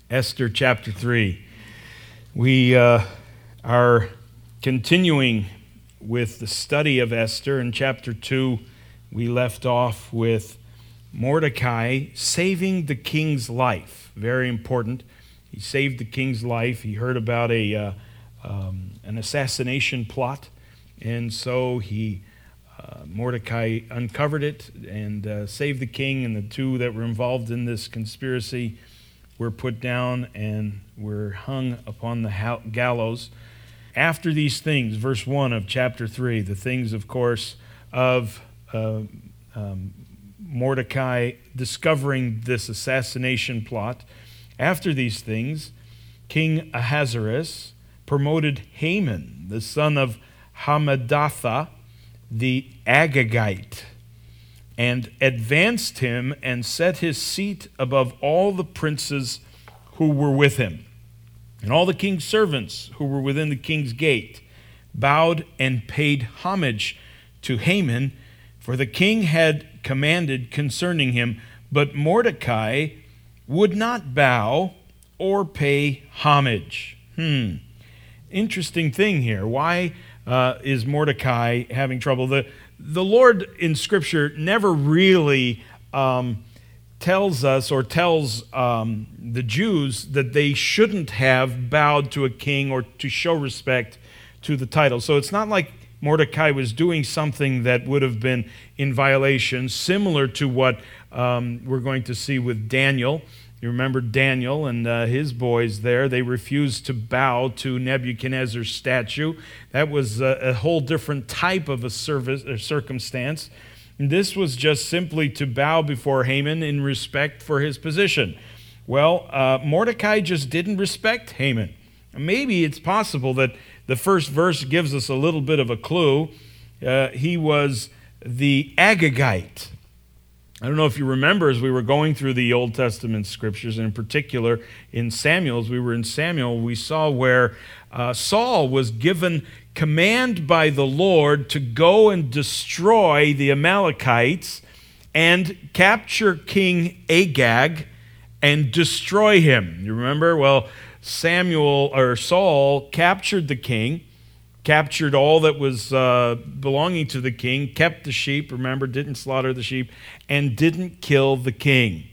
Esther chapter 3. We are continuing with the study of Esther. In chapter 2, we left off with Mordecai saving the king's life. Very important. He saved the king's life. He heard about an assassination plot, and so Mordecai uncovered it and saved the king, and the two that were involved in this conspiracy were put down and were hung upon the gallows. After these things, verse 1 of chapter 3, the things, of course, of Mordecai discovering this assassination plot. After these things, King Ahasuerus promoted Haman, the son of Hammedatha, the Agagite, and advanced him and set his seat above all the princes who were with him. And all the king's servants who were within the king's gate bowed and paid homage to Haman, for the king had commanded concerning him, but Mordecai would not bow or pay homage. Interesting thing here. Why is Mordecai having trouble? The Lord in Scripture never really tells us or tells the Jews that they shouldn't have bowed to a king or to show respect to the title. So it's not like Mordecai was doing something that would have been in violation, similar to what we're going to see with Daniel. You remember Daniel and his boys there. They refused to bow to Nebuchadnezzar's statue. That was a whole different type of a service or circumstance. And this was just simply to bow before Haman in respect for his position. Well, Mordecai just didn't respect Haman. Maybe it's possible that the first verse gives us a little bit of a clue. He was the Agagite. I don't know if you remember, as we were going through the Old Testament scriptures, and in particular in Samuel, as we were in Samuel, we saw where Saul was given command by the Lord to go and destroy the Amalekites and capture King Agag and destroy him. You remember? Well, Saul captured the king, captured all that was belonging to the king, kept the sheep, remember, didn't slaughter the sheep, and didn't kill the king.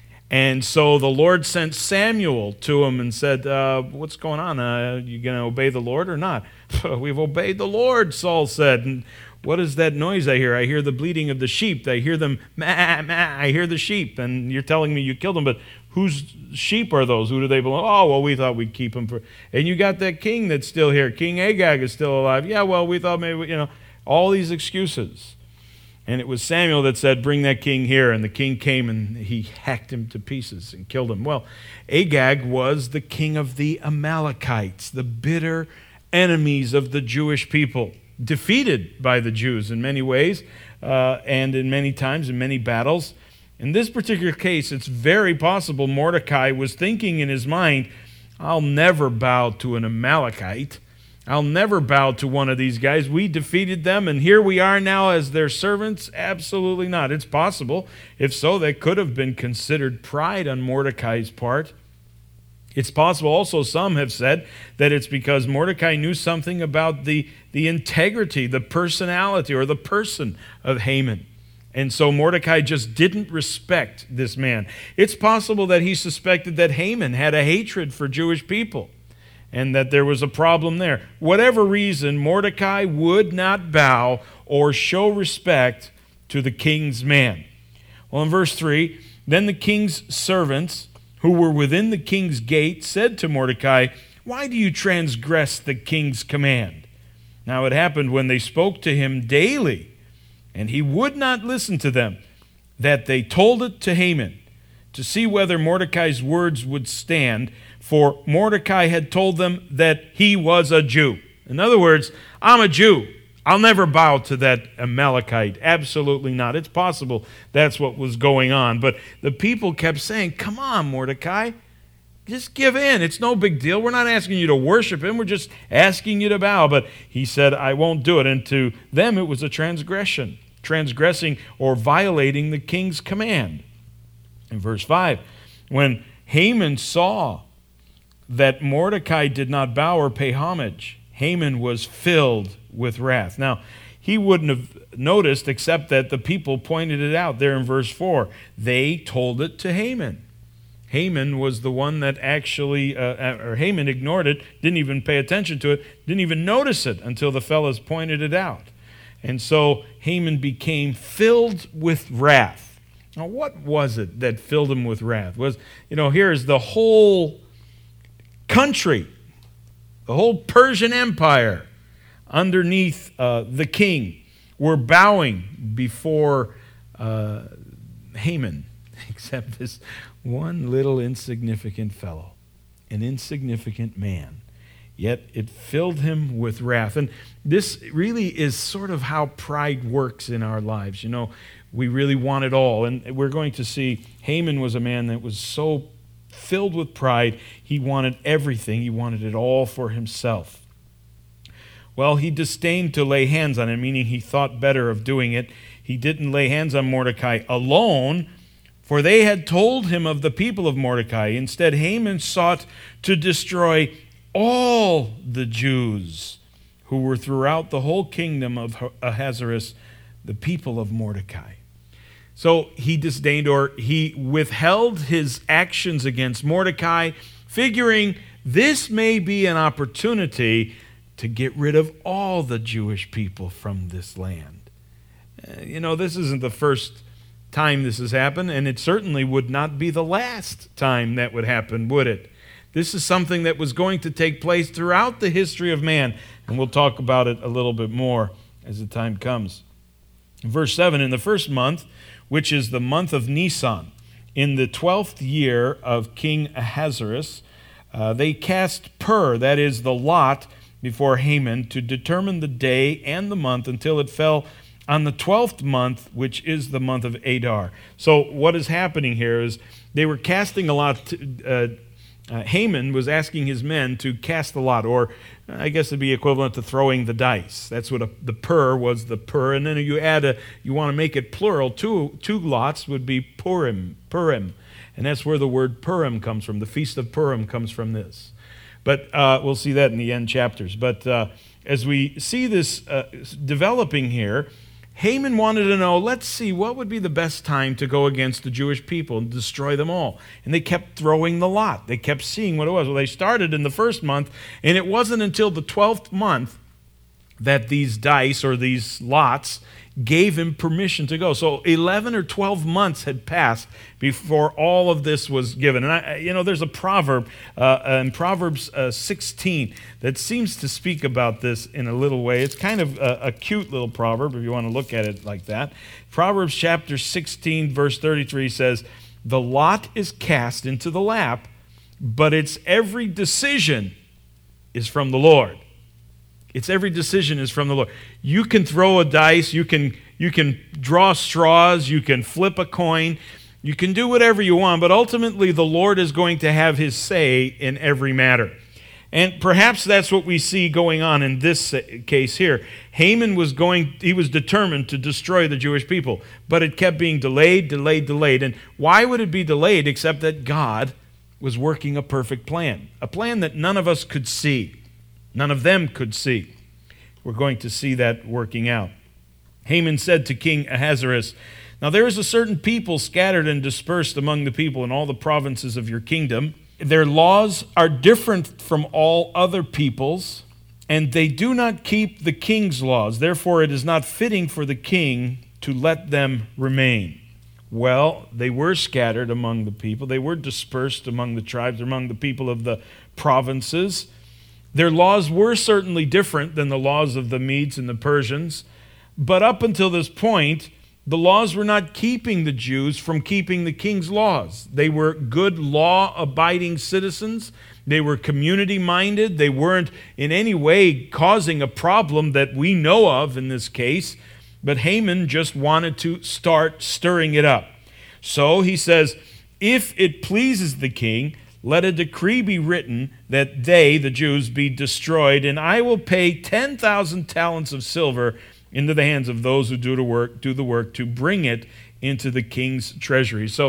And so the Lord sent Samuel to him and said, what's going on? You going to obey the Lord or not? We've obeyed the Lord, Saul said. And what is that noise I hear? I hear the bleating of the sheep. I hear them, mah, mah. I hear the sheep. And you're telling me you killed them, but whose sheep are those? Who do they belong? Oh, well, we thought we'd keep them for... And you got that king that's still here. King Agag is still alive. Yeah, well, we thought maybe, all these excuses. And it was Samuel that said, bring that king here. And the king came and he hacked him to pieces and killed him. Well, Agag was the king of the Amalekites, the bitter enemies of the Jewish people, defeated by the Jews in many ways and in many times, in many battles. In this particular case, it's very possible Mordecai was thinking in his mind, I'll never bow to an Amalekite. I'll never bow to one of these guys. We defeated them, and here we are now as their servants? Absolutely not. It's possible. If so, that could have been considered pride on Mordecai's part. It's possible also, some have said, that it's because Mordecai knew something about the integrity, the personality, or the person of Haman. And so Mordecai just didn't respect this man. It's possible that he suspected that Haman had a hatred for Jewish people and that there was a problem there. Whatever reason, Mordecai would not bow or show respect to the king's man. Well, in verse 3, then the king's servants who were within the king's gate said to Mordecai, why do you transgress the king's command? Now it happened when they spoke to him daily, and he would not listen to them, that they told it to Haman, to see whether Mordecai's words would stand, for Mordecai had told them that he was a Jew. In other words, I'm a Jew. I'll never bow to that Amalekite. Absolutely not. It's possible that's what was going on. But the people kept saying, come on, Mordecai, just give in. It's no big deal. We're not asking you to worship him. We're just asking you to bow. But he said, I won't do it. And to them, it was a transgression, transgressing or violating the king's command. In verse 5, when Haman saw that Mordecai did not bow or pay homage. Haman was filled with wrath. Now, he wouldn't have noticed except that the people pointed it out there in verse 4. They told it to Haman. Haman was the one that actually, Haman ignored it, didn't even pay attention to it, didn't even notice it until the fellows pointed it out. And so Haman became filled with wrath. Now, what was it that filled him with wrath? Here's the whole country, the whole Persian Empire underneath the king were bowing before Haman, except this one little insignificant fellow, an insignificant man. Yet it filled him with wrath. And this really is sort of how pride works in our lives. We really want it all. And we're going to see Haman was a man that was so filled with pride, he wanted everything. He wanted it all for himself. Well, he disdained to lay hands on him, meaning he thought better of doing it. He didn't lay hands on Mordecai alone, for they had told him of the people of Mordecai. Instead, Haman sought to destroy all the Jews who were throughout the whole kingdom of Ahasuerus, the people of Mordecai. So he disdained, or he withheld his actions against Mordecai, figuring this may be an opportunity to get rid of all the Jewish people from this land. This isn't the first time this has happened, and it certainly would not be the last time that would happen, would it? This is something that was going to take place throughout the history of man, and we'll talk about it a little bit more as the time comes. Verse 7, in the first month, which is the month of Nisan, in the 12th year of King Ahasuerus, they cast pur, that is the lot, before Haman to determine the day and the month until it fell on the 12th month, which is the month of Adar. So what is happening here is they were casting a lot. Haman was asking his men to cast the lot, or I guess it'd be equivalent to throwing the dice. That's what the pur was, the pur. And then you want to make it plural. Two lots would be Purim. And that's where the word Purim comes from. The Feast of Purim comes from this. But we'll see that in the end chapters. But as we see this developing here, Haman wanted to know, let's see, what would be the best time to go against the Jewish people and destroy them all? And they kept throwing the lot. They kept seeing what it was. Well, they started in the first month, and it wasn't until the 12th month that these dice or these lots gave him permission to go. So 11 or 12 months had passed before all of this was given. And there's a proverb in Proverbs 16 that seems to speak about this in a little way. It's kind of a cute little proverb if you want to look at it like that. Proverbs chapter 16 verse 33 says, "The lot is cast into the lap, but its every decision is from the Lord." It's every decision is from the Lord. You can throw a dice, you can draw straws, you can flip a coin, you can do whatever you want, but ultimately the Lord is going to have his say in every matter. And perhaps that's what we see going on in this case here. Haman was determined to destroy the Jewish people, but it kept being delayed. And why would it be delayed except that God was working a perfect plan, a plan that none of us could see. None of them could see. We're going to see that working out. Haman said to King Ahasuerus, "Now there is a certain people scattered and dispersed among the people in all the provinces of your kingdom. Their laws are different from all other peoples, and they do not keep the king's laws. Therefore it is not fitting for the king to let them remain." Well, they were scattered among the people. They were dispersed among the tribes, among the people of the provinces. Their laws were certainly different than the laws of the Medes and the Persians, but up until this point, the laws were not keeping the Jews from keeping the king's laws. They were good law-abiding citizens. They were community-minded. They weren't in any way causing a problem that we know of in this case, but Haman just wanted to start stirring it up. So he says, "If it pleases the king, let a decree be written that they, the Jews, be destroyed, and I will pay 10,000 talents of silver into the hands of those who do the work to bring it into the king's treasury." So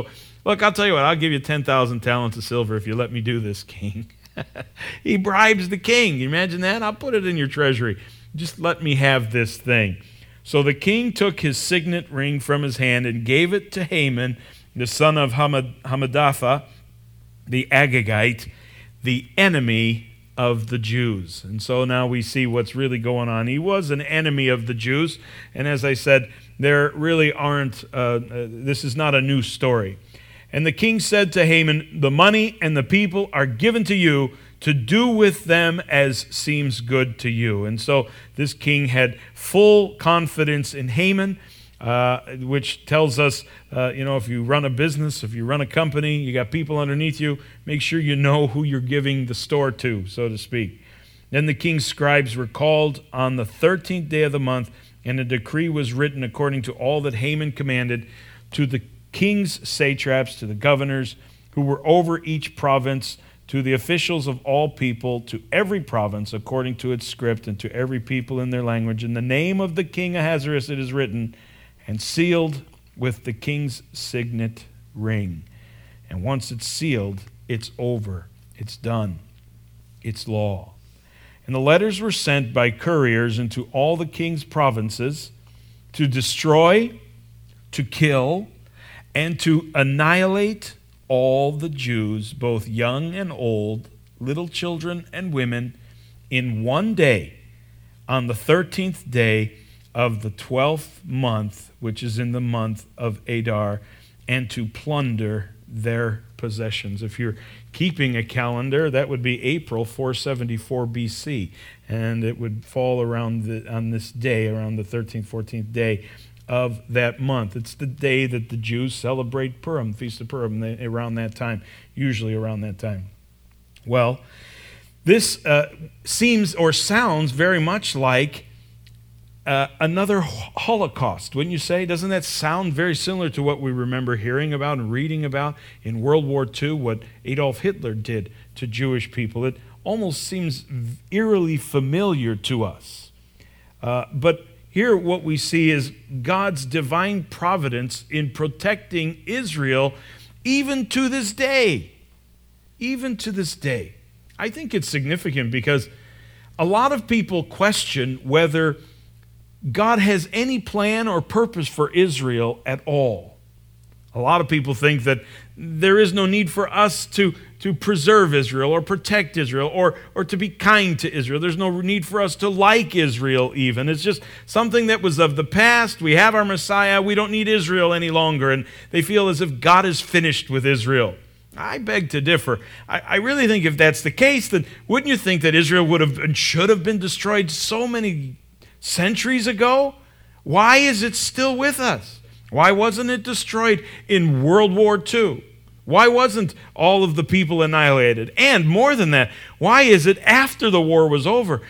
Look, I'll tell you what, I'll give you 10,000 talents of silver if you let me do this, king. He bribes the king. You imagine that? I'll put it in your treasury. Just let me have this thing. So the king took his signet ring from his hand and gave it to Haman, the son of Hammedatha, the Agagite, the enemy of the Jews. And so now we see what's really going on. He was an enemy of the Jews. And as I said, there really aren't, this is not a new story. And the king said to Haman, the money and the people are given to you to do with them as seems good to you. And so this king had full confidence in Haman, which tells us, if you run a business, if you run a company, you got people underneath you, make sure you know who you're giving the store to, so to speak. Then the king's scribes were called on the 13th day of the month, and a decree was written according to all that Haman commanded, to the king's satraps, to the governors who were over each province, to the officials of all people, to every province according to its script, and to every people in their language. In the name of the king Ahasuerus it is written, and sealed with the king's signet ring. And once it's sealed, it's over. It's done. It's law. And the letters were sent by couriers into all the king's provinces to destroy, to kill, and to annihilate all the Jews, both young and old, little children and women, in one day, on the 13th day of the 12th month, which is in the month of Adar, and to plunder their possessions. If you're keeping a calendar, that would be April 474 BC, and it would fall on this day, around the 13th, 14th day of that month. It's the day that the Jews celebrate Purim, Feast of Purim, around that time, usually around that time. Well, this seems or sounds very much like another Holocaust, wouldn't you say? Doesn't that sound very similar to what we remember hearing about and reading about in World War II, what Adolf Hitler did to Jewish people? It almost seems eerily familiar to us. But here what we see is God's divine providence in protecting Israel even to this day. Even to this day. I think it's significant because a lot of people question whether God has any plan or purpose for Israel at all. A lot of people think that there is no need for us to preserve Israel or protect Israel or to be kind to Israel. There's no need for us to like Israel even. It's just something that was of the past. We have our Messiah. We don't need Israel any longer. And they feel as if God is finished with Israel. I beg to differ. I really think if that's the case, then wouldn't you think that Israel would have and should have been destroyed so many centuries ago? Why is it still with us? Why wasn't it destroyed in World War II? Why wasn't all of the people annihilated? And more than that, why is it after the war was over,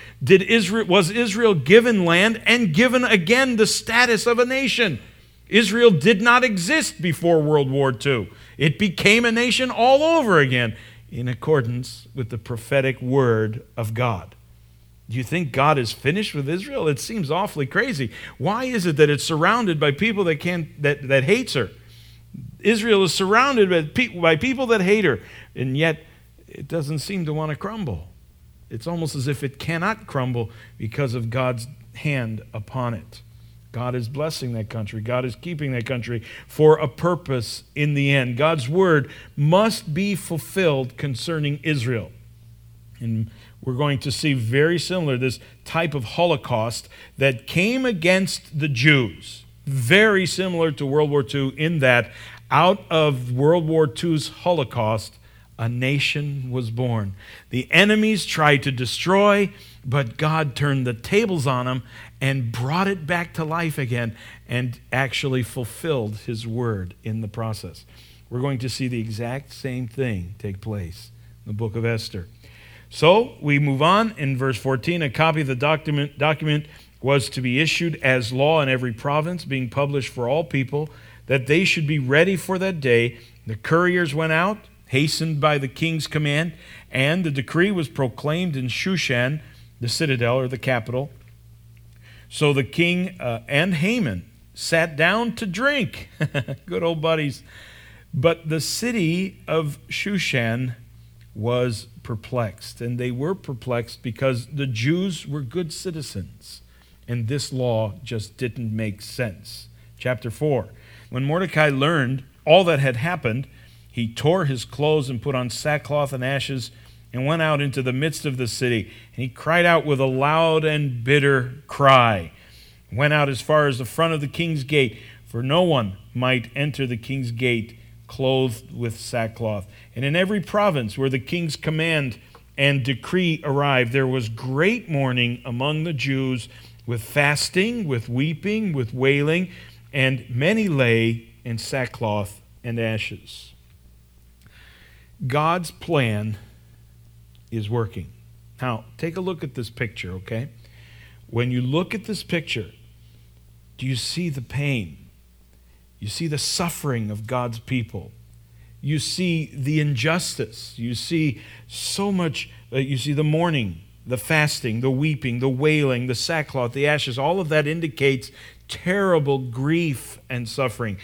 was Israel given land and given again the status of a nation? Israel did not exist before World War II. It became a nation all over again in accordance with the prophetic word of God. Do you think God is finished with Israel? It seems awfully crazy. Why is it that it's surrounded by people that hates her? Israel is surrounded by people that hate her, and yet it doesn't seem to want to crumble. It's almost as if it cannot crumble because of God's hand upon it. God is blessing that country. God is keeping that country for a purpose in the end. God's word must be fulfilled concerning Israel. And we're going to see very similar, this type of Holocaust that came against the Jews. Very similar to World War II in that out of World War II's Holocaust, a nation was born. The enemies tried to destroy, but God turned the tables on them and brought it back to life again and actually fulfilled his word in the process. We're going to see the exact same thing take place in the book of Esther. So we move on in verse 14. A copy of the document was to be issued as law in every province, being published for all people, that they should be ready for that day. The couriers went out, hastened by the king's command, and the decree was proclaimed in Shushan, the citadel or the capital. So the king and Haman sat down to drink. Good old buddies. But the city of Shushan was perplexed, and they were perplexed because the Jews were good citizens, and this law just didn't make sense. Chapter 4. When Mordecai learned all that had happened, he tore his clothes and put on sackcloth and ashes and went out into the midst of the city. And he cried out with a loud and bitter cry. Went out as far as the front of the king's gate, for no one might enter the king's gate clothed with sackcloth. And in every province where the king's command and decree arrived, there was great mourning among the Jews, with fasting, with weeping, with wailing, and many lay in sackcloth and ashes. God's plan is working. Now, take a look at this picture, okay? When you look at this picture, do you see the pain? You see the suffering of God's people. You see the injustice. You see so much. You see the mourning, the fasting, the weeping, the wailing, the sackcloth, the ashes. All of that indicates terrible grief and suffering.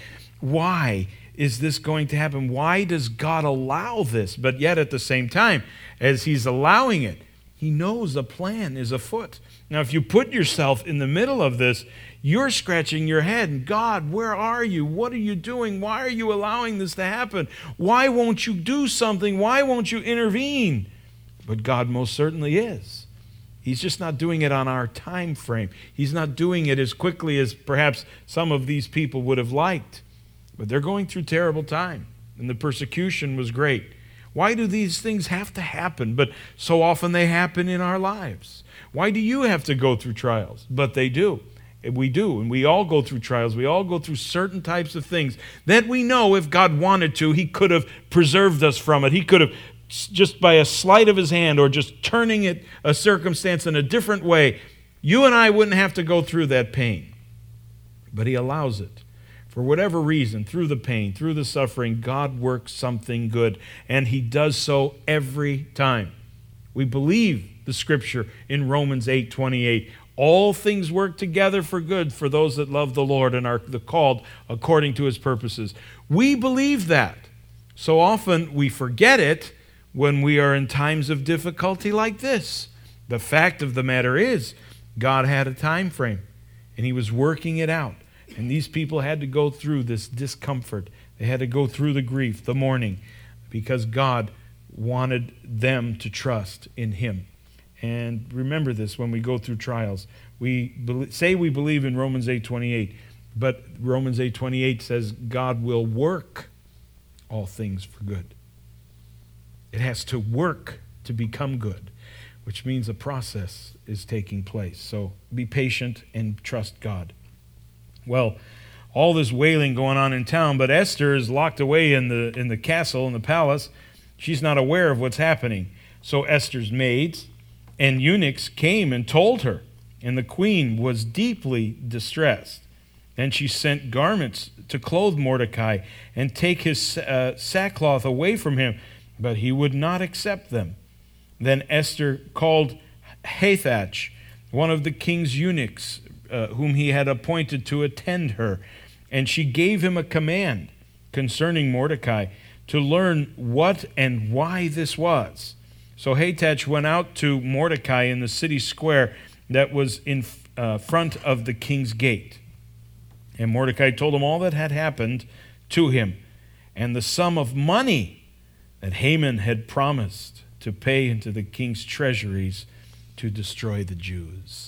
Why is this going to happen? Why does God allow this? But yet at the same time, as he's allowing it, he knows a plan is afoot. Now, if you put yourself in the middle of this, you're scratching your head. And God, where are you? What are you doing? Why are you allowing this to happen? Why won't you do something? Why won't you intervene? But God most certainly is. He's just not doing it on our time frame. He's not doing it as quickly as perhaps some of these people would have liked. But they're going through terrible time, and the persecution was great. Why do these things have to happen? But so often they happen in our lives. Why do you have to go through trials? But they do. We do, and we all go through trials. We all go through certain types of things that we know if God wanted to, he could have preserved us from it. He could have, just by a sleight of his hand or just turning it, a circumstance in a different way, you and I wouldn't have to go through that pain. But he allows it. For whatever reason, through the pain, through the suffering, God works something good, and he does so every time. We believe the scripture in Romans 8:28. All things work together for good for those that love the Lord and are called according to his purposes. We believe that. So often we forget it when we are in times of difficulty like this. The fact of the matter is, God had a time frame, and he was working it out. And these people had to go through this discomfort. They had to go through the grief, the mourning, because God wanted them to trust in him. And remember this when we go through trials. We say we believe in Romans 8:28, but Romans 8:28 says God will work all things for good. It has to work to become good, which means a process is taking place. So be patient and trust God. Well, all this wailing going on in town, but Esther is locked away in the castle, in the palace. She's not aware of what's happening. So Esther's maids and eunuchs came and told her, and the queen was deeply distressed. Then she sent garments to clothe Mordecai and take his sackcloth away from him, but he would not accept them. Then Esther called Hathach, one of the king's eunuchs, whom he had appointed to attend her, and she gave him a command concerning Mordecai to learn what and why this was. So Hathach went out to Mordecai in the city square that was in front of the king's gate. And Mordecai told him all that had happened to him and the sum of money that Haman had promised to pay into the king's treasuries to destroy the Jews.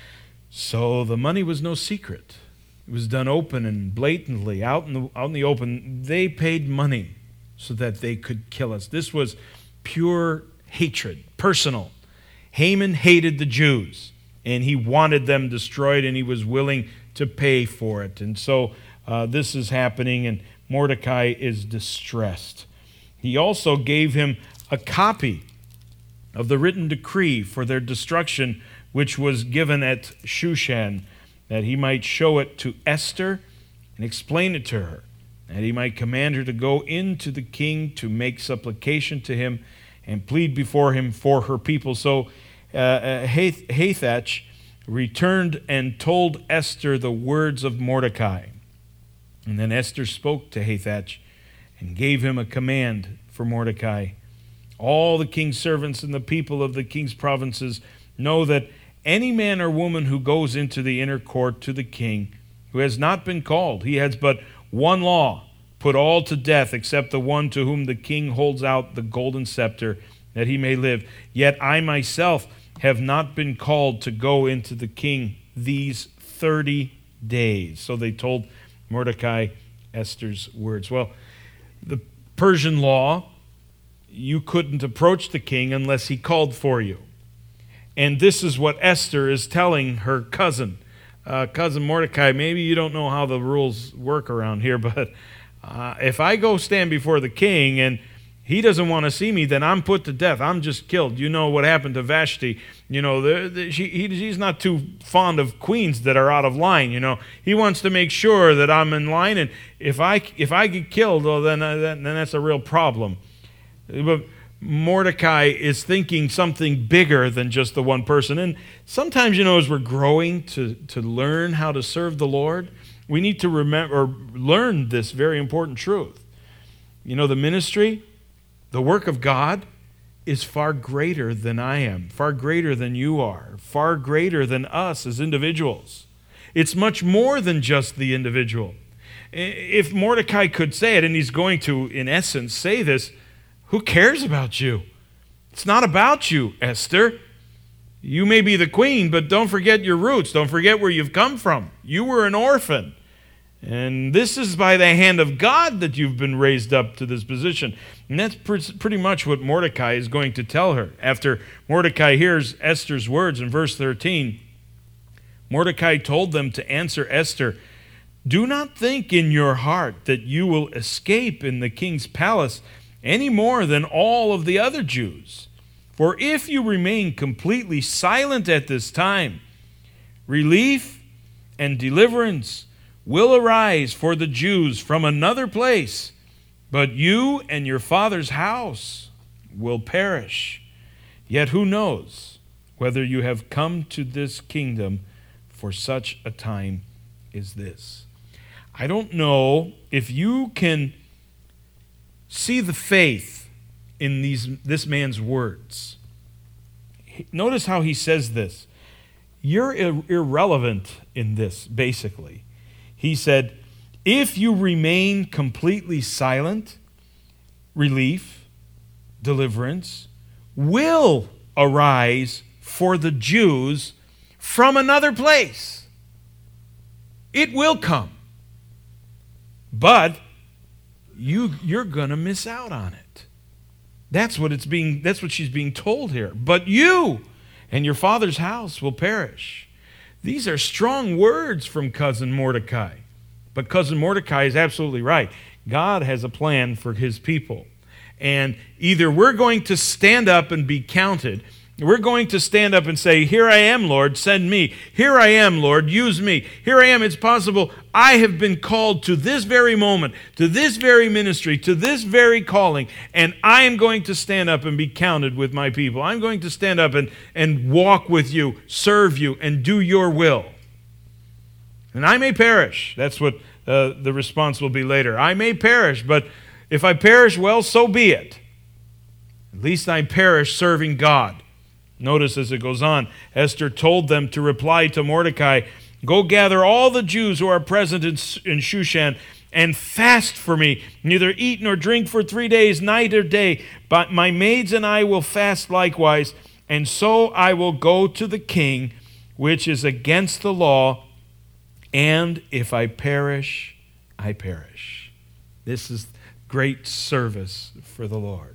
So the money was no secret. It was done open and blatantly, out in the open. They paid money so that they could kill us. This was pure hatred, personal. Haman hated the Jews, and he wanted them destroyed, and he was willing to pay for it. And so this is happening, and Mordecai is distressed. He also gave him a copy of the written decree for their destruction, which was given at Shushan, that he might show it to Esther and explain it to her, that he might command her to go into the king to make supplication to him and plead before him for her people. So Hathach returned and told Esther the words of Mordecai. And then Esther spoke to Hathach and gave him a command for Mordecai. All the king's servants and the people of the king's provinces know that any man or woman who goes into the inner court to the king, who has not been called, he has but one law: put all to death except the one to whom the king holds out the golden scepter, that he may live. Yet I myself have not been called to go into the king these 30 days. So they told Mordecai Esther's words. Well, the Persian law, you couldn't approach the king unless he called for you. And this is what Esther is telling her cousin. Cousin Mordecai, maybe you don't know how the rules work around here, but if I go stand before the king and he doesn't want to see me, then I'm put to death. I'm just killed. You know what happened to Vashti. You know, he's not too fond of queens that are out of line. You know, he wants to make sure that I'm in line, and if I get killed, well, then that's a real problem. But Mordecai is thinking something bigger than just the one person. And sometimes, you know, as we're growing to learn how to serve the Lord, we need to remember or learn this very important truth. You know, the ministry, the work of God is far greater than I am, far greater than you are, far greater than us as individuals. It's much more than just the individual. If Mordecai could say it, and he's going to, in essence, say this, who cares about you? It's not about you, Esther. You may be the queen, but don't forget your roots. Don't forget where you've come from. You were an orphan. And this is by the hand of God that you've been raised up to this position. And that's pretty much what Mordecai is going to tell her. After Mordecai hears Esther's words in verse 13, Mordecai told them to answer Esther, "Do not think in your heart that you will escape in the king's palace any more than all of the other Jews. For if you remain completely silent at this time, relief and deliverance will arise for the Jews from another place, but you and your father's house will perish. Yet who knows whether you have come to this kingdom for such a time as this?" I don't know if you can see the faith in this man's words. Notice how he says this. You're irrelevant in this, basically. He said, if you remain completely silent, relief, deliverance will arise for the Jews from another place. It will come. But you're going to miss out on it. That's what she's being told here. But you and your father's house will perish. These are strong words from cousin Mordecai. But cousin Mordecai is absolutely right. God has a plan for his people. And either we're going to stand up and be counted, we're going to stand up and say, "Here I am, Lord, send me. Here I am, Lord, use me. Here I am, it's possible. I have been called to this very moment, to this very ministry, to this very calling, and I am going to stand up and be counted with my people. I'm going to stand up and walk with you, serve you, and do your will. And I may perish." That's what the response will be later. I may perish, but if I perish, well, so be it. At least I perish serving God. Notice as it goes on, Esther told them to reply to Mordecai, "Go gather all the Jews who are present in Shushan and fast for me. Neither eat nor drink for 3 days, night or day. But my maids and I will fast likewise, and so I will go to the king, which is against the law, and if I perish, I perish." This is great service for the Lord.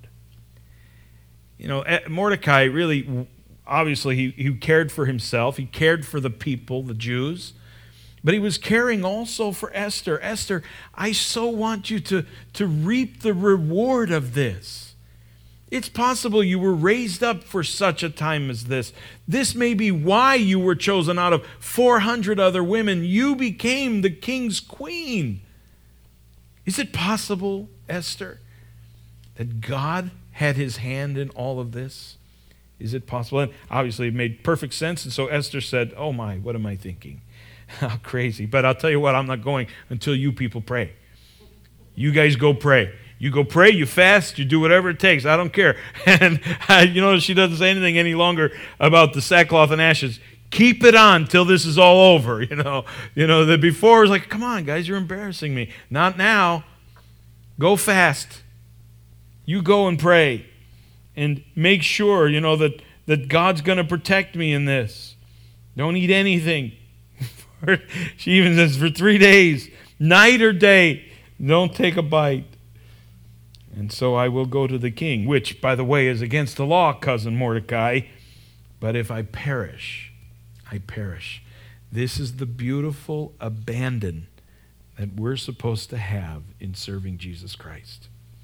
You know, Mordecai really, obviously, he cared for himself. He cared for the people, the Jews. But he was caring also for Esther. Esther, I so want you to reap the reward of this. It's possible you were raised up for such a time as this. This may be why you were chosen out of 400 other women. You became the king's queen. Is it possible, Esther, that God had his hand in all of this? Is it possible? And obviously it made perfect sense. And so Esther said, "Oh my, what am I thinking? How crazy. But I'll tell you what, I'm not going until you people pray. You guys go pray. You go pray, you fast, you do whatever it takes. I don't care. And she doesn't say anything any longer about the sackcloth and ashes. Keep it on till this is all over. That before was like, come on, guys, you're embarrassing me. Not now. Go fast. You go and pray. And make sure, that God's going to protect me in this. Don't eat anything. She even says for 3 days, night or day, don't take a bite. And so I will go to the king, which, by the way, is against the law, cousin Mordecai. But if I perish, I perish. This is the beautiful abandon that we're supposed to have in serving Jesus Christ.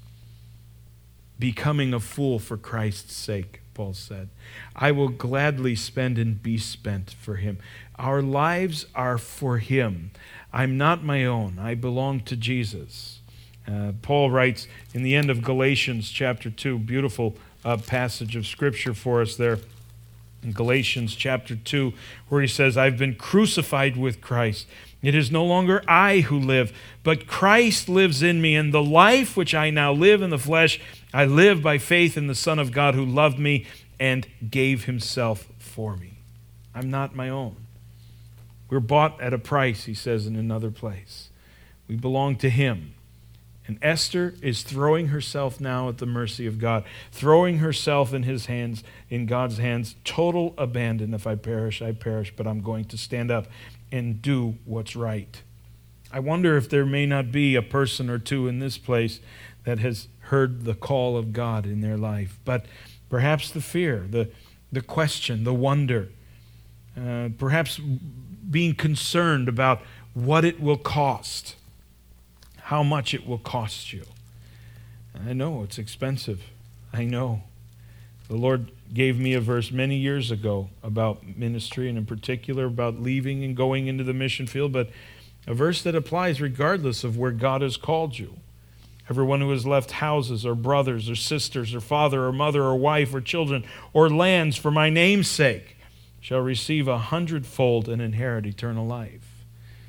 Becoming a fool for Christ's sake, Paul said. I will gladly spend and be spent for him. Our lives are for him. I'm not my own. I belong to Jesus. Paul writes in the end of Galatians chapter 2, beautiful passage of Scripture for us there. In Galatians chapter 2, where he says, I've been crucified with Christ. It is no longer I who live, but Christ lives in me. And the life which I now live in the flesh, I live by faith in the Son of God who loved me and gave himself for me. I'm not my own. We're bought at a price, he says in another place. We belong to him. And Esther is throwing herself now at the mercy of God, throwing herself in his hands, in God's hands, total abandon. If I perish, I perish, but I'm going to stand up and do what's right. I wonder if there may not be a person or two in this place that has heard the call of God in their life, but perhaps the fear, the question, the wonder, perhaps being concerned about what it will cost, how much it will cost you. I know it's expensive. I know. The Lord gave me a verse many years ago about ministry, and in particular about leaving and going into the mission field, but a verse that applies regardless of where God has called you. Everyone who has left houses or brothers or sisters or father or mother or wife or children or lands for my name's sake shall receive 100-fold and inherit eternal life.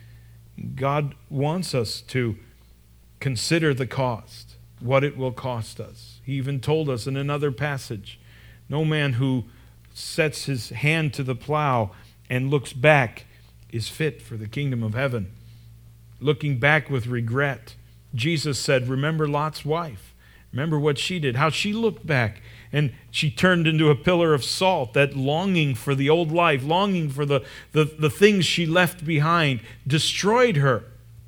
God wants us to consider the cost, what it will cost us. He even told us in another passage, no man who sets his hand to the plow and looks back is fit for the kingdom of heaven. Looking back with regret. Jesus said, remember Lot's wife. Remember what she did, how she looked back and she turned into a pillar of salt. That longing for the old life, longing for the things she left behind, destroyed her.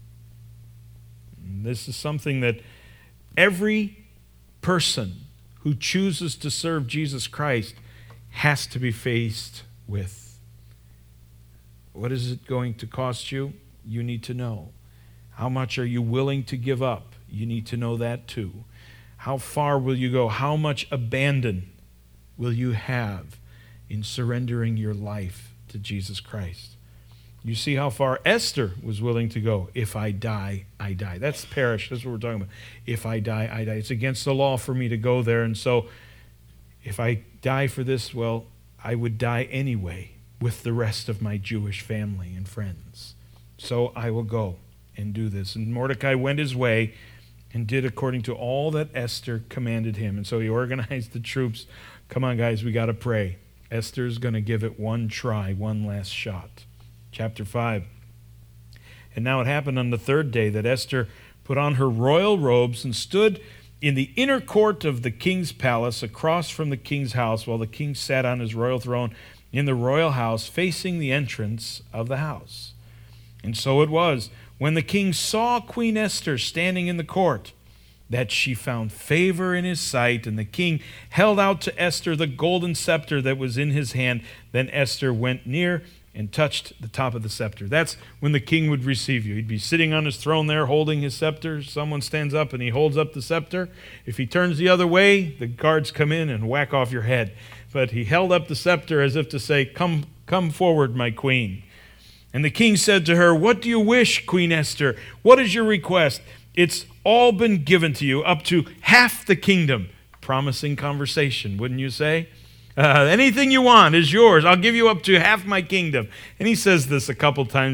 And this is something that every person who chooses to serve Jesus Christ has to be faced with. What is it going to cost you? You need to know. How much are you willing to give up? You need to know that too. How far will you go? How much abandon will you have in surrendering your life to Jesus Christ? You see how far Esther was willing to go. If I die, I die. That's perish. That's what we're talking about. If I die, I die. It's against the law for me to go there. And so if I die for this, well, I would die anyway with the rest of my Jewish family and friends. So I will go and do this. And Mordecai went his way and did according to all that Esther commanded him. And so he organized the troops. Come on, guys, we got to pray. Esther's going to give it one try, one last shot. Chapter 5. And now it happened on the third day that Esther put on her royal robes and stood in the inner court of the king's palace across from the king's house, while the king sat on his royal throne in the royal house facing the entrance of the house. And so it was, when the king saw Queen Esther standing in the court, that she found favor in his sight, and the king held out to Esther the golden scepter that was in his hand. Then Esther went near and touched the top of the scepter. That's when the king would receive you. He'd be sitting on his throne there holding his scepter. Someone stands up and he holds up the scepter. If he turns the other way, the guards come in and whack off your head. But he held up the scepter as if to say, come forward, my queen. And the king said to her, what do you wish, Queen Esther? What is your request? It's all been given to you, up to half the kingdom. Promising conversation, wouldn't you say? Anything you want is yours. I'll give you up to half my kingdom. And he says this a couple times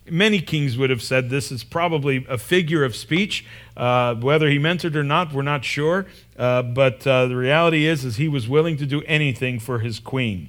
Many kings would have said this is probably a figure of speech. Whether he meant it or not, we're not sure. But the reality is he was willing to do anything for his queen.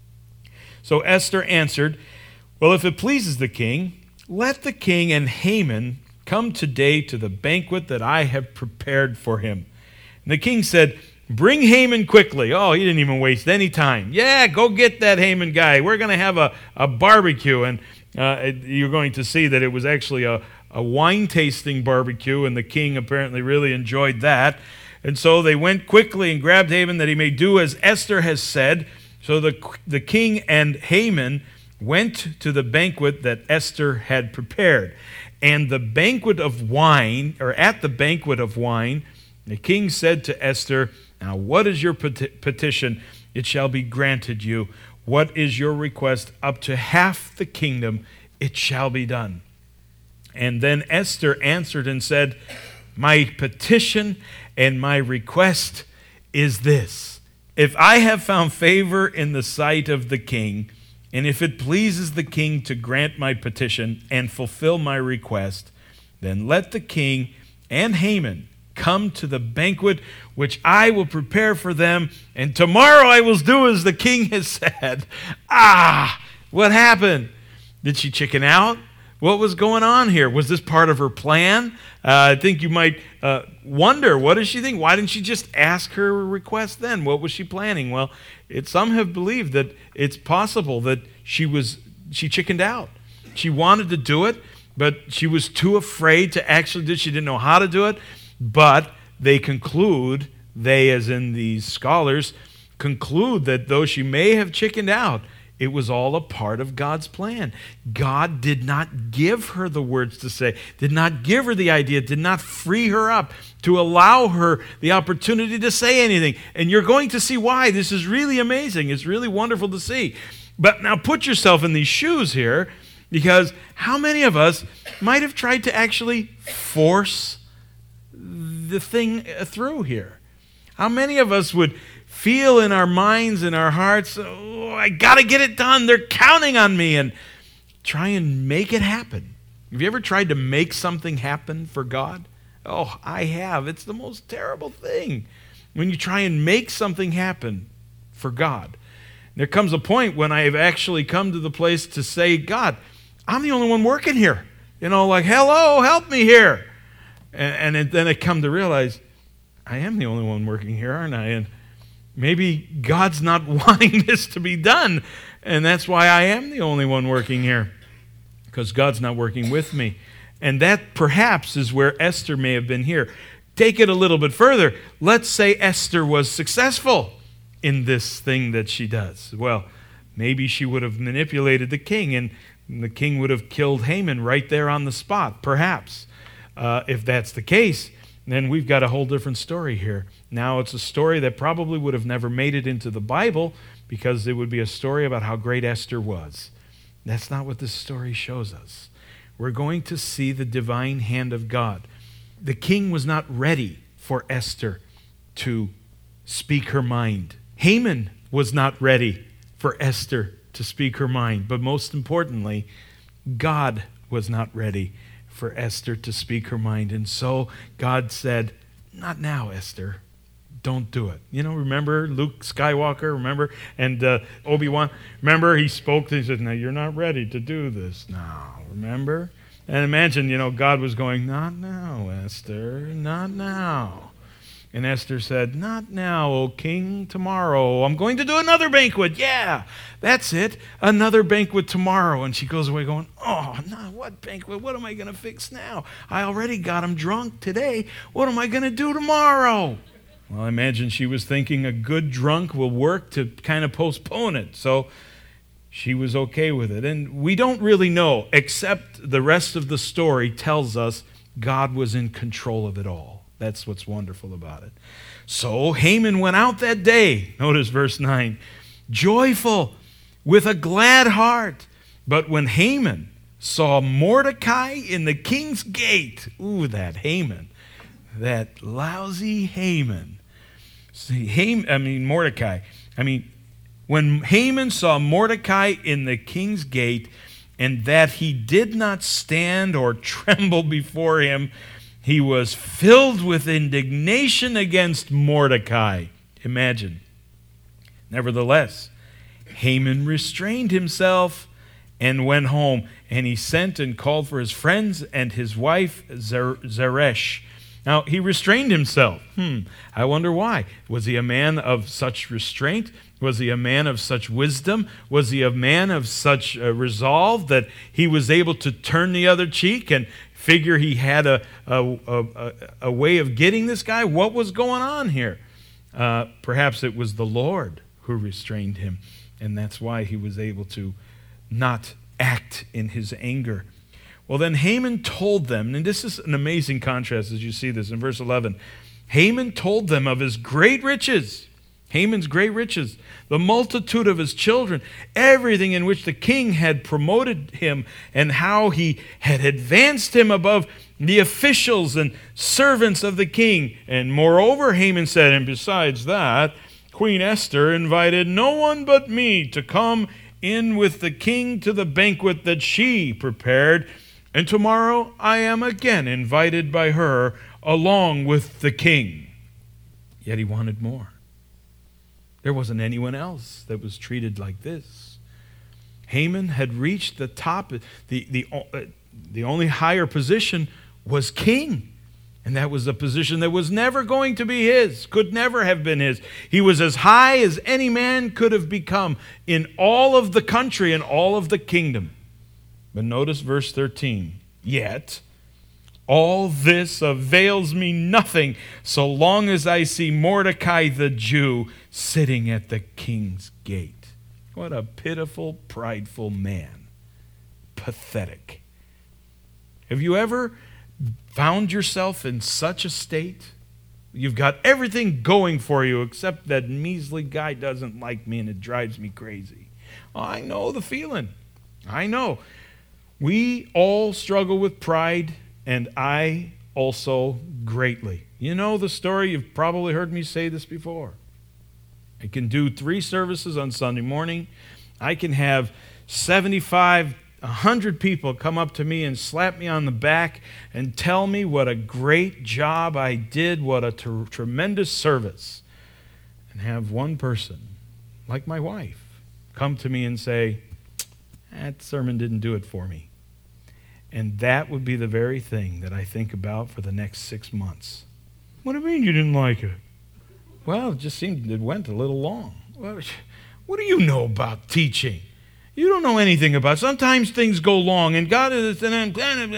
So Esther answered, "Well, if it pleases the king, let the king and Haman come today to the banquet that I have prepared for him." And the king said, "Bring Haman quickly." Oh, he didn't even waste any time. Yeah, go get that Haman guy. We're going to have a barbecue. And you're going to see that it was actually a wine tasting barbecue, and the king apparently really enjoyed that. And so they went quickly and grabbed Haman that he may do as Esther has said. So the king and Haman went to the banquet that Esther had prepared. And the banquet of wine, or at the banquet of wine, the king said to Esther, "Now what is your petition? It shall be granted you. What is your request? Up to half the kingdom, it shall be done." And then Esther answered and said, "My petition and my request is this. If I have found favor in the sight of the king, and if it pleases the king to grant my petition and fulfill my request, then let the king and Haman come to the banquet which I will prepare for them, and tomorrow I will do as the king has said." What happened? Did she chicken out? What was going on here? Was this part of her plan? I think you might wonder, what does she think? Why didn't she just ask her request then? What was she planning? Well, some have believed that it's possible that she chickened out. She wanted to do it, but she was too afraid to actually do it. She didn't know how to do it. But they conclude, as in these scholars, conclude that though she may have chickened out, it was all a part of God's plan. God did not give her the words to say, did not give her the idea, did not free her up to allow her the opportunity to say anything. And you're going to see why. This is really amazing. It's really wonderful to see. But now put yourself in these shoes here, because how many of us might have tried to actually force the thing through here? How many of us would feel in our minds and our hearts, "Oh, I got to get it done. They're counting on me," and try and make it happen? Have you ever tried to make something happen for God? Oh, I have. It's the most terrible thing when you try and make something happen for God. There comes a point when I have actually come to the place to say, "God, I'm the only one working here." Hello, help me here. And then I come to realize, I am the only one working here, aren't I? And maybe God's not wanting this to be done, and that's why I am the only one working here, because God's not working with me. And that perhaps is where Esther may have been here. Take it a little bit further. Let's say Esther was successful in this thing that she does. Well, maybe she would have manipulated the king, and the king would have killed Haman right there on the spot, perhaps. If that's the case, then we've got a whole different story here. Now, it's a story that probably would have never made it into the Bible, because it would be a story about how great Esther was. That's not what this story shows us. We're going to see the divine hand of God. The king was not ready for Esther to speak her mind. Haman was not ready for Esther to speak her mind. But most importantly, God was not ready for Esther to speak her mind. And so God said, "Not now, Esther. Don't do it." Remember Luke Skywalker, remember? And Obi-Wan, remember he spoke to him, he said, "Now you're not ready to do this now," remember? And imagine, God was going, "Not now, Esther, not now." And Esther said, "Not now, O king, tomorrow. I'm going to do another banquet. Yeah, that's it. Another banquet tomorrow." And she goes away going, "Oh, no, what banquet? What am I going to fix now? I already got him drunk today. What am I going to do tomorrow?" Well, I imagine she was thinking a good drunk will work to kind of postpone it. So she was okay with it. And we don't really know, except the rest of the story tells us God was in control of it all. That's what's wonderful about it. So Haman went out that day, notice verse 9, joyful, with a glad heart. But when Haman saw Mordecai in the king's gate, that Haman, that lousy Haman. Mordecai. When Haman saw Mordecai in the king's gate, and that he did not stand or tremble before him, he was filled with indignation against Mordecai. Imagine. Nevertheless, Haman restrained himself and went home, and he sent and called for his friends and his wife Zeresh. Now, he restrained himself. I wonder why. Was he a man of such restraint? Was he a man of such wisdom? Was he a man of such resolve that he was able to turn the other cheek and figure he had a way of getting this guy? What was going on here? Perhaps it was the Lord who restrained him, and that's why he was able to not act in his anger. Well, then Haman told them, and this is an amazing contrast as you see this in verse 11. Haman told them of his great riches, Haman's great riches, the multitude of his children, everything in which the king had promoted him, and how he had advanced him above the officials and servants of the king. And moreover, Haman said, and besides that, Queen Esther invited no one but me to come in with the king to the banquet that she prepared, and tomorrow I am again invited by her along with the king. Yet he wanted more. There wasn't anyone else that was treated like this. Haman had reached the top. The only higher position was king. And that was a position that was never going to be his, could never have been his. He was as high as any man could have become in all of the country and all of the kingdom. But notice verse 13. Yet all this avails me nothing so long as I see Mordecai the Jew sitting at the king's gate. What a pitiful, prideful man. Pathetic. Have you ever found yourself in such a state? You've got everything going for you except that measly guy doesn't like me and it drives me crazy. Oh, I know the feeling. I know. We all struggle with pride, and I also greatly. You know the story. You've probably heard me say this before. I can do 3 services on Sunday morning. I can have 75, 100 people come up to me and slap me on the back and tell me what a great job I did, what a tremendous service. And have one person, like my wife, come to me and say, that sermon didn't do it for me. And that would be the very thing that I think about for the next 6 months. What do you mean you didn't like it? Well, it just seemed it went a little long. Well, what do you know about teaching? You don't know anything about it. Sometimes things go long, and God is... And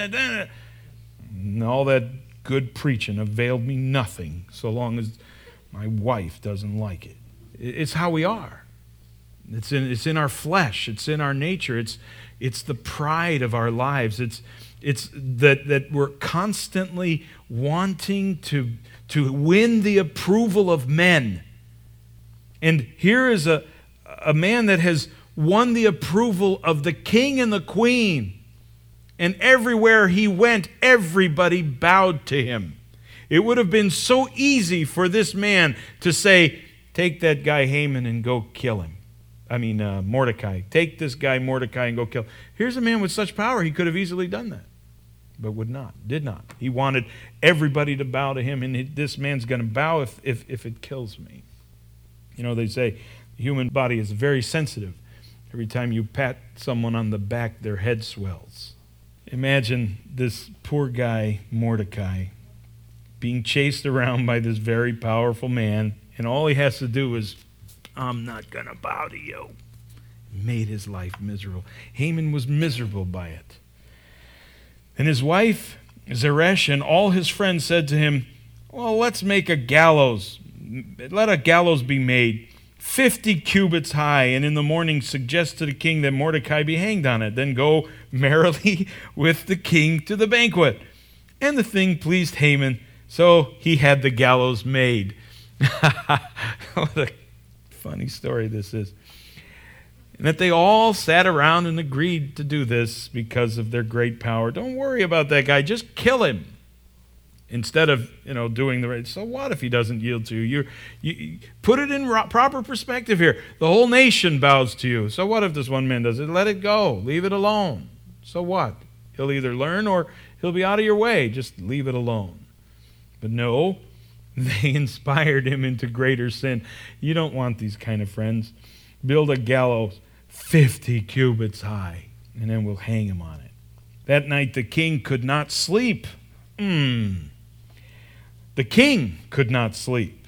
all that good preaching availed me nothing so long as my wife doesn't like it. It's how we are. It's in our flesh. It's in our nature. It's the pride of our lives. It's that we're constantly wanting to win the approval of men. And here is a man that has won the approval of the king and the queen. And everywhere he went, everybody bowed to him. It would have been so easy for this man to say, take that guy Haman and go kill him. Mordecai. Take this guy Mordecai and go kill him. Here's a man with such power, he could have easily done that. But did not. He wanted everybody to bow to him, and this man's going to bow if it kills me. You know, they say the human body is very sensitive. Every time you pat someone on the back, their head swells. Imagine this poor guy, Mordecai, being chased around by this very powerful man, and all he has to do is, I'm not going to bow to you. Made his life miserable. Haman was miserable by it. And his wife, Zeresh, and all his friends said to him, well, let's make a gallows. Let a gallows be made, 50 cubits high, and in the morning suggest to the king that Mordecai be hanged on it. Then go merrily with the king to the banquet. And the thing pleased Haman, so he had the gallows made. What a funny story this is. And that they all sat around and agreed to do this because of their great power. Don't worry about that guy, just kill him. Instead of, doing the right. So what if he doesn't yield to you? You put it in proper perspective here. The whole nation bows to you. So what if this one man does it? Let it go. Leave it alone. So what? He'll either learn or he'll be out of your way. Just leave it alone. But no, they inspired him into greater sin. You don't want these kind of friends. Build a gallows 50 cubits high, and then we'll hang him on it. That night the king could not sleep. The king could not sleep.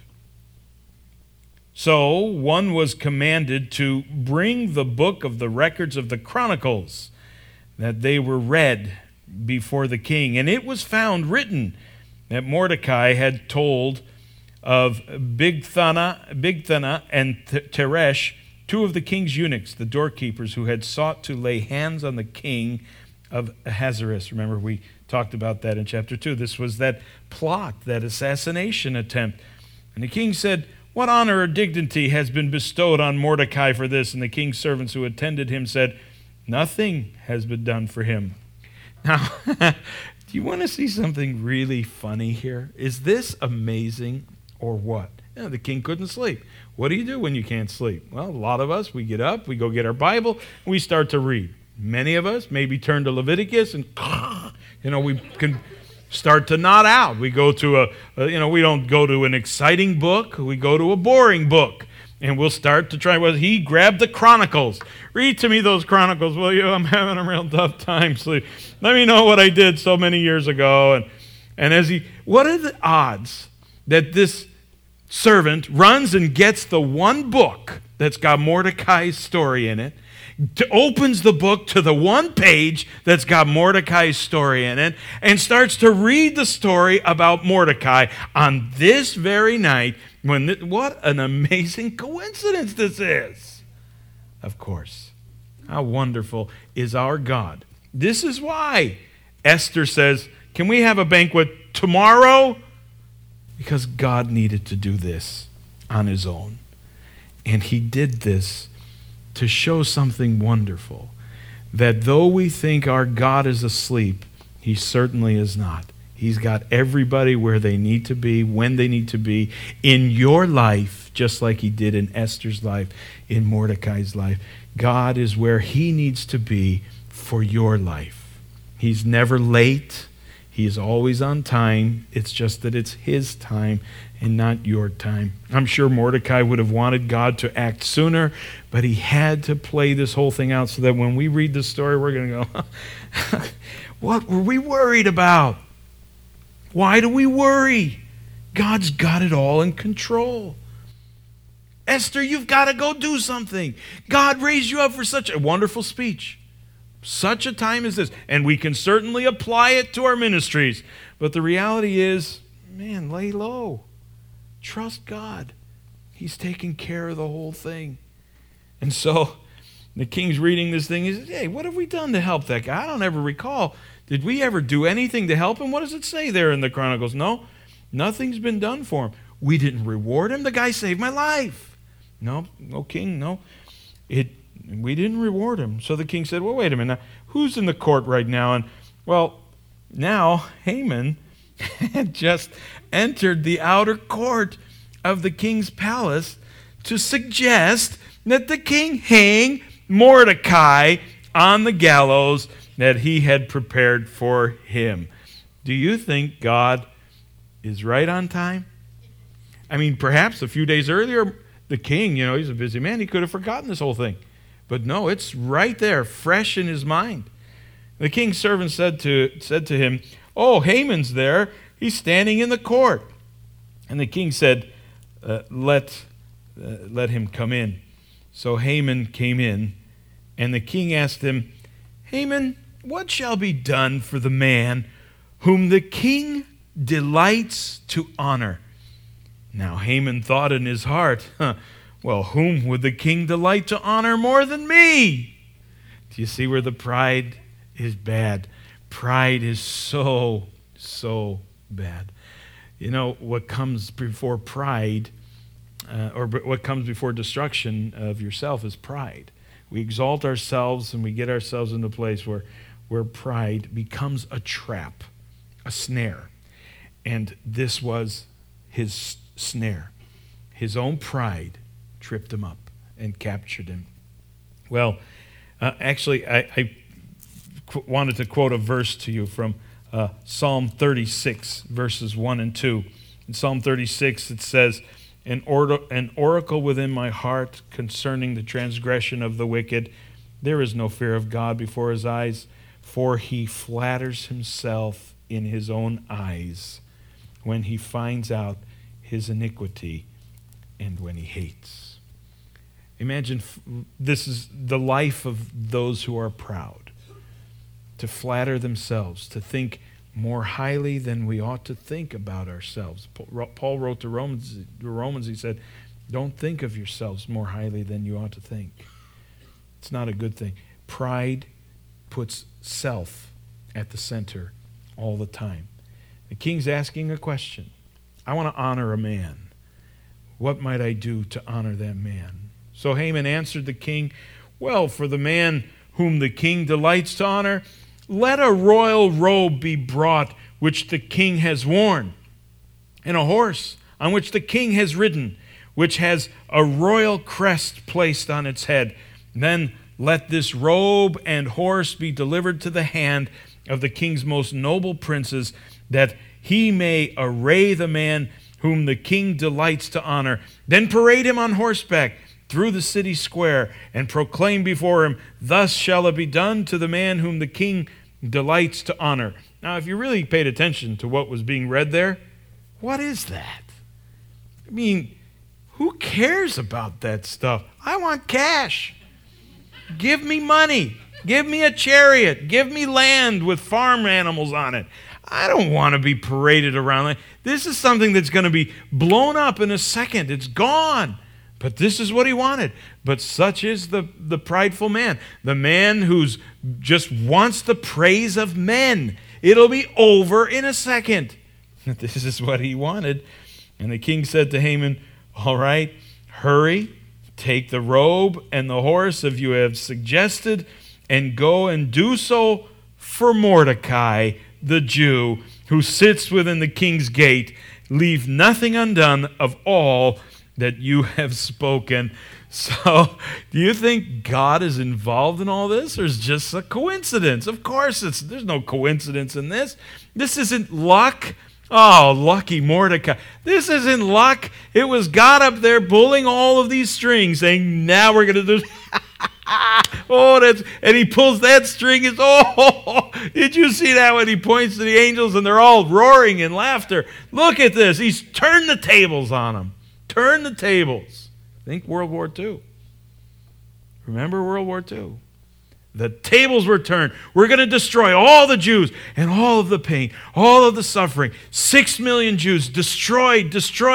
So one was commanded to bring the book of the records of the Chronicles, that they were read before the king. And it was found written that Mordecai had told of Bigthana and Teresh, two of the king's eunuchs, the doorkeepers, who had sought to lay hands on the king of Ahasuerus. Remember, we talked about that in chapter 2. This was that plot, that assassination attempt. And the king said, "What honor or dignity has been bestowed on Mordecai for this?" And the king's servants who attended him said, "Nothing has been done for him." Now, do you want to see something really funny here? Is this amazing or what? The king couldn't sleep. What do you do when you can't sleep? Well, a lot of us, we get up, we go get our Bible, and we start to read. Many of us maybe turn to Leviticus and, we can start to nod out. We go to we don't go to an exciting book. We go to a boring book. And we'll start to try. Well, he grabbed the Chronicles. Read to me those Chronicles, will you? I'm having a real tough time sleeping. Let me know what I did so many years ago. And what are the odds that this servant runs and gets the one book that's got Mordecai's story in it, opens the book to the one page that's got Mordecai's story in it, and starts to read the story about Mordecai on this very night? What an amazing coincidence this is. Of course. How wonderful is our God. This is why Esther says, "Can we have a banquet tomorrow?" Because God needed to do this on his own. And he did this to show something wonderful, that though we think our God is asleep, he certainly is not. He's got everybody where they need to be, when they need to be, in your life, just like he did in Esther's life, in Mordecai's life. God is where he needs to be for your life. He's never late. He is always on time. It's just that it's his time and not your time. I'm sure Mordecai would have wanted God to act sooner, but he had to play this whole thing out so that when we read the story, we're going to go, what were we worried about? Why do we worry? God's got it all in control. Esther, you've got to go do something. God raised you up for such a wonderful speech. Such a time as this. And we can certainly apply it to our ministries. But the reality is, man, lay low. Trust God. He's taking care of the whole thing. And so the king's reading this thing. He says, "Hey, what have we done to help that guy? I don't ever recall. Did we ever do anything to help him?" What does it say there in the Chronicles? No, nothing's been done for him. We didn't reward him. The guy saved my life. No, king, no. We didn't reward him. So the king said, "Well, wait a minute. Who's in the court right now?" And, now Haman had just entered the outer court of the king's palace to suggest that the king hang Mordecai on the gallows that he had prepared for him. Do you think God is right on time? I mean, perhaps a few days earlier, the king, he's a busy man. He could have forgotten this whole thing. But no, it's right there, fresh in his mind. The king's servant said to him, "Oh, Haman's there. He's standing in the court." And the king said, let him come in. So Haman came in, and the king asked him, "Haman, what shall be done for the man whom the king delights to honor?" Now Haman thought in his heart, "Well, whom would the king delight to honor more than me?" Do you see where the pride is bad? Pride is so bad. What comes before pride, or what comes before destruction of yourself is pride. We exalt ourselves and we get ourselves into a place where pride becomes a trap, a snare. And this was his snare. His own pride tripped him up and captured him. Well, actually, I wanted to quote a verse to you from Psalm 36, verses 1 and 2. In Psalm 36, it says, an oracle within my heart concerning the transgression of the wicked. There is no fear of God before his eyes, for he flatters himself in his own eyes when he finds out his iniquity and when he hates. Imagine this is the life of those who are proud, to flatter themselves, to think more highly than we ought to think about ourselves. Paul wrote to Romans, he said, don't think of yourselves more highly than you ought to think. It's not a good thing. Pride puts self at the center all the time. The king's asking a question. I want to honor a man. What might I do to honor that man? So Haman answered the king, well, for the man whom the king delights to honor, let a royal robe be brought which the king has worn, and a horse on which the king has ridden, which has a royal crest placed on its head. Then let this robe and horse be delivered to the hand of the king's most noble princes, that he may array the man whom the king delights to honor. Then parade him on horseback through the city square, and proclaim before him, thus shall it be done to the man whom the king delights to honor. Now, if you really paid attention to what was being read there, what is that? I mean, who cares about that stuff? I want cash. Give me money. Give me a chariot. Give me land with farm animals on it. I don't want to be paraded around. This is something that's going to be blown up in a second. It's gone. But this is what he wanted. But such is the prideful man, the man who's just wants the praise of men. It'll be over in a second. This is what he wanted. And the king said to Haman, all right, hurry, take the robe and the horse as you have suggested, and go and do so for Mordecai, the Jew, who sits within the king's gate. Leave nothing undone of all that you have spoken. So, do you think God is involved in all this, or is it just a coincidence? Of course, there's no coincidence in this. This isn't luck. Oh, lucky Mordecai. This isn't luck. It was God up there pulling all of these strings, saying, now we're going to do... and he pulls that string. Did you see that when he points to the angels and they're all roaring in laughter? Look at this. He's turned the tables on them. Turn the tables. Think World War II. Remember World War II? The tables were turned. We're going to destroy all the Jews and all of the pain, all of the suffering. 6 million Jews destroyed.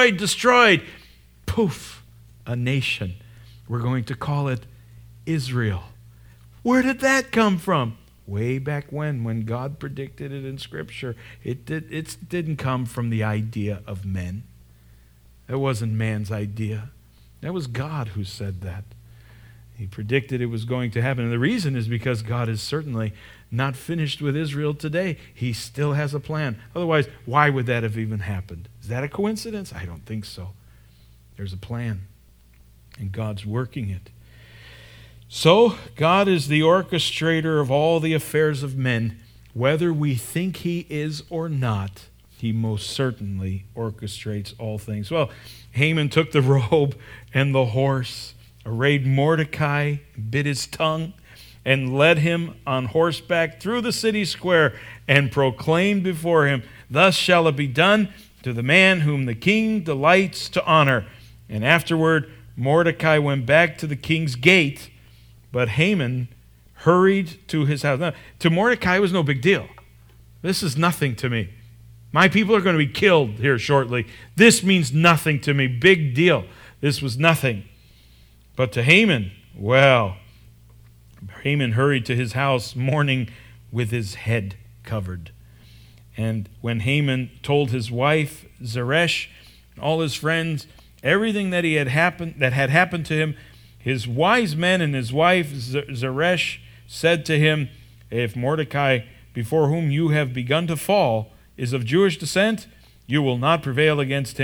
Poof, a nation. We're going to call it Israel. Where did that come from? Way back when God predicted it in Scripture. It didn't come from the idea of men. That wasn't man's idea. That was God who said that. He predicted it was going to happen. And the reason is because God is certainly not finished with Israel today. He still has a plan. Otherwise, why would that have even happened? Is that a coincidence? I don't think so. There's a plan, and God's working it. So, God is the orchestrator of all the affairs of men. Whether we think he is or not, he most certainly orchestrates all things. Well, Haman took the robe and the horse, arrayed Mordecai, bit his tongue, and led him on horseback through the city square, and proclaimed before him, thus shall it be done to the man whom the king delights to honor. And afterward, Mordecai went back to the king's gate, but Haman hurried to his house. Now, to Mordecai, it was no big deal. This is nothing to me. My people are going to be killed here shortly. This means nothing to me. Big deal. This was nothing. But to Haman, well, Haman hurried to his house mourning with his head covered. And when Haman told his wife Zeresh and all his friends everything that had happened to him, his wise men and his wife Zeresh said to him, if Mordecai, before whom you have begun to fall, is of Jewish descent, you will not prevail against him,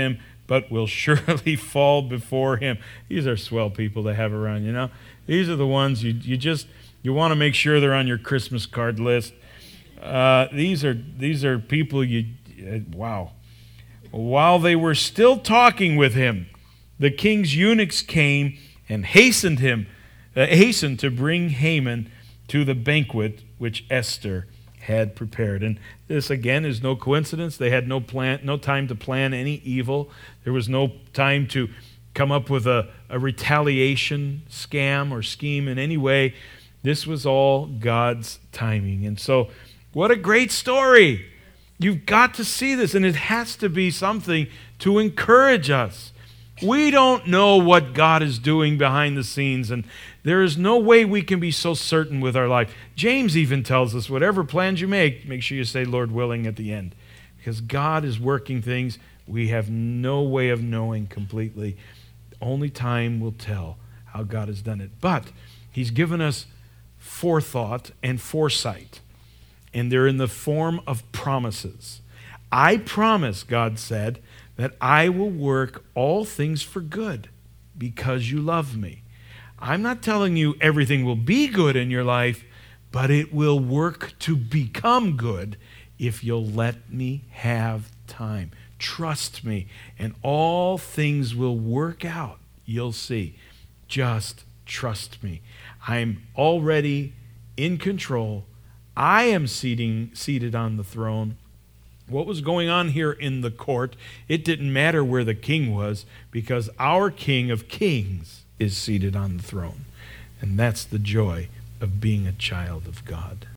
but will surely fall before him. These are swell people to have around, you know. These are the ones you want to make sure they're on your Christmas card list. These are people wow. While they were still talking with him, the king's eunuchs came and hastened to bring Haman to the banquet which Esther had prepared. And this again is no coincidence. They had no time to plan any evil. There was no time to come up with a retaliation scam or scheme in any way. This was all God's timing. And so, what a great story. You've got to see this, and it has to be something to encourage us. We don't know what God is doing behind the scenes, and there is no way we can be so certain with our life. James even tells us, whatever plans you make sure you say, Lord willing, at the end. Because God is working things we have no way of knowing completely. Only time will tell how God has done it. But he's given us forethought and foresight, and they're in the form of promises. I promise, God said, that I will work all things for good because you love me. I'm not telling you everything will be good in your life, but it will work to become good if you'll let me have time. Trust me, and all things will work out. You'll see. Just trust me. I'm already in control. I am seated on the throne. What was going on here in the court, it didn't matter where the king was, because our King of Kings is seated on the throne. And that's the joy of being a child of God.